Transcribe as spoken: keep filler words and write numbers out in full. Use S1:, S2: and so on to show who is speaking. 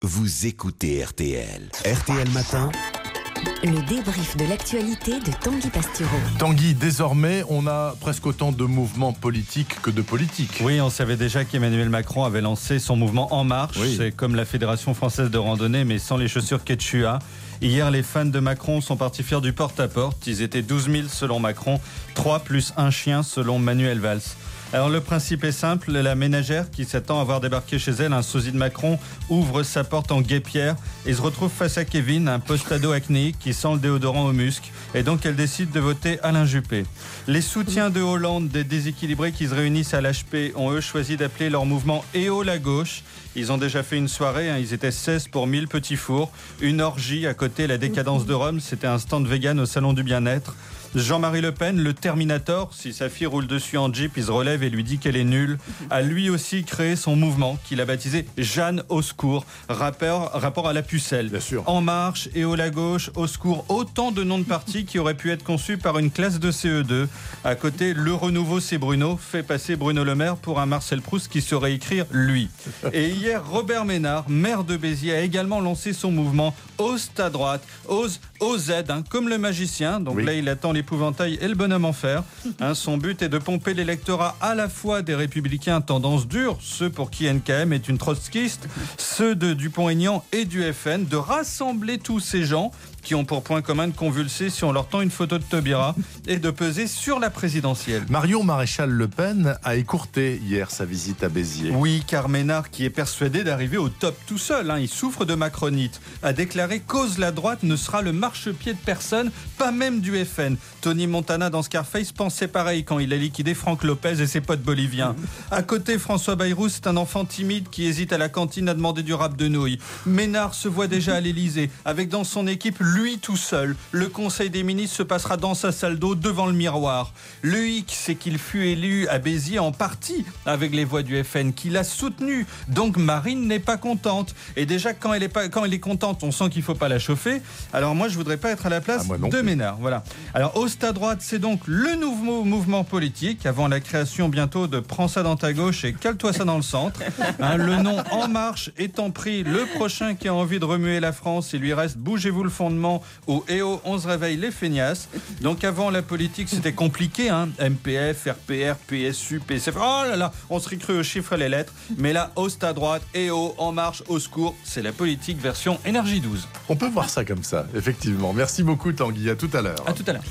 S1: Vous écoutez R T L. R T L Matin.
S2: Le débrief de l'actualité de Tanguy Pastureau.
S3: Tanguy, désormais, on a presque autant de mouvements politiques que de politiques.
S4: Oui, on savait déjà qu'Emmanuel Macron avait lancé son mouvement En Marche.
S3: Oui.
S4: C'est comme la Fédération française de randonnée, mais sans les chaussures Quechua. Hier, les fans de Macron sont partis faire du porte-à-porte. Ils étaient douze mille selon Macron, trois plus un chien selon Manuel Valls. Alors le principe est simple, la ménagère qui s'attend à voir débarquer chez elle un sosie de Macron ouvre sa porte en guêpière et se retrouve face à Kevin, un post-ado acnéique qui sent le déodorant au musc, et donc elle décide de voter Alain Juppé. Les soutiens de Hollande des déséquilibrés qui se réunissent à l'H P ont eux choisi d'appeler leur mouvement E O la gauche. Ils ont déjà fait une soirée, hein, ils étaient seize pour mille petits fours, une orgie à côté, la décadence de Rome, c'était un stand vegan au salon du bien-être. Jean-Marie Le Pen, le Terminator, si sa fille roule dessus en Jeep, il se relève et lui dit qu'elle est nulle, a lui aussi créé son mouvement qu'il a baptisé Jeanne au secours, rapport, rapport à la pucelle.
S3: Bien sûr.
S4: En Marche, E O la gauche, au secours, autant de noms de partis qui auraient pu être conçus par une classe de C E deux. À côté, le renouveau c'est Bruno, fait passer Bruno Le Maire pour un Marcel Proust qui saurait écrire lui. Et hier, Robert Ménard, maire de Béziers, a également lancé son mouvement Ose ta droite, Ose O Z, hein, comme le magicien. Donc
S3: oui.
S4: là, il attend l'épouvantail et le bonhomme en fer. Hein, son but est de pomper l'électorat à la fois des républicains tendance dure, ceux pour qui N K M est une trotskiste, ceux de Dupont-Aignan et du F N, de rassembler tous ces gens qui ont pour point commun de convulser si on leur tend une photo de Taubira et de peser sur la présidentielle.
S3: Marion Maréchal Le Pen a écourté hier sa visite à Béziers.
S4: Oui, car Ménard, qui est persuadé d'arriver au top tout seul, hein, il souffre de macronite, a déclaré qu'Ose la droite ne sera le marchepied de personne, pas même du F N. Tony Montana dans Scarface pensait pareil quand il a liquidé Franck Lopez et ses potes boliviens. À côté, François Bayrou, c'est un enfant timide qui hésite à la cantine à demander du rap de nouilles. Ménard se voit déjà à l'Elysée, avec dans son équipe lui tout seul. Le Conseil des ministres se passera dans sa salle d'eau devant le miroir. Le hic, c'est qu'il fut élu à Béziers en partie avec les voix du F N, qui l'a soutenu. Donc Marine n'est pas contente. Et déjà, quand elle est, pas, quand elle est contente, on sent qu'il ne faut pas la chauffer. Alors moi, je ne voudrais pas être à la place
S3: Ah, moi non
S4: de
S3: plus.
S4: Ménard. Voilà. Alors, Ose ta droite, c'est donc le nouveau mouvement politique, avant la création bientôt de Prends ça dans ta gauche et Cale-toi ça dans le centre. Hein, le nom En Marche étant pris, le prochain qui a envie de remuer la France, il lui reste Bougez-vous le fondement ou E O, on se réveille les feignasses. Donc avant la politique, c'était compliqué, hein. M P F, R P R, P S U, P S F. Oh là là, on serait cru aux chiffres et les lettres. Mais là, Ose ta droite, E O, En Marche, au secours, c'est la politique version énergie douze.
S3: On peut voir ça comme ça, effectivement. Merci beaucoup Tanguy, à tout à l'heure.
S4: À tout à l'heure.